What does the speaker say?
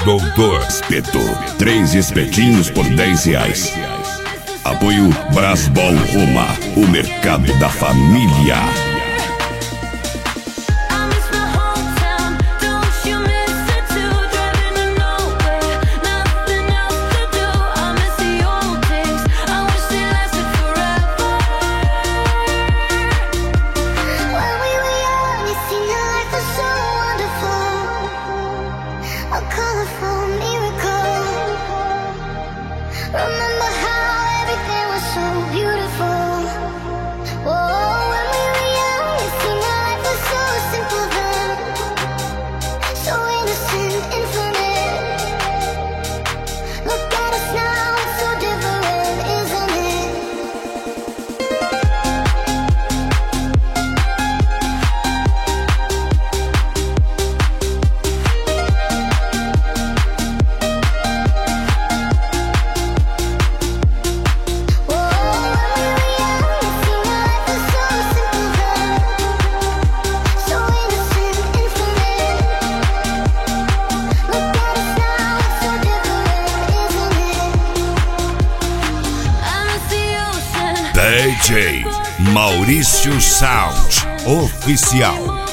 Doutor Espeto, 3 espetinhos por R$10. Apoio Brasbol Roma, o mercado da família. Remember how everything was so beautiful. Oh, when we were young, it seemed life was so simple then, so innocent, infinite. Look at us now, it's so different, isn't it? DJ Maurício Sound Oficial.